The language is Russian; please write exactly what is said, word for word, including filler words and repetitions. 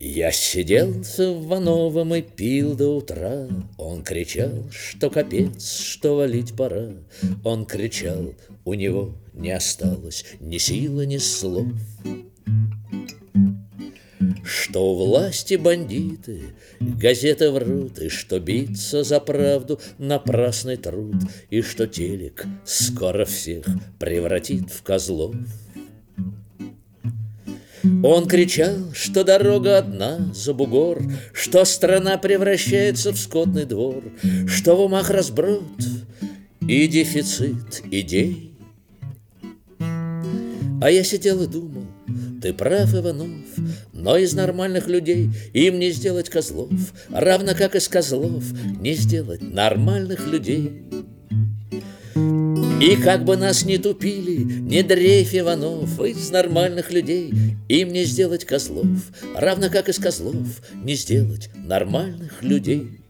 Я сидел с Ивановым и пил до утра. Он кричал, что капец, что валить пора. Он кричал, у него не осталось ни силы, ни слов. Что у власти бандиты, газеты врут, и что биться за правду напрасный труд, и что телек скоро всех превратит в козлов. Он кричал, что дорога одна за бугор, что страна превращается в скотный двор, что в умах разброд и дефицит идей. А я сидел и думал: ты прав, Иванов, но из нормальных людей им не сделать козлов, равно как из козлов не сделать нормальных людей. И как бы нас ни тупили, не дрейф, Иванов, из нормальных людей им не сделать козлов, равно как из козлов не сделать нормальных людей.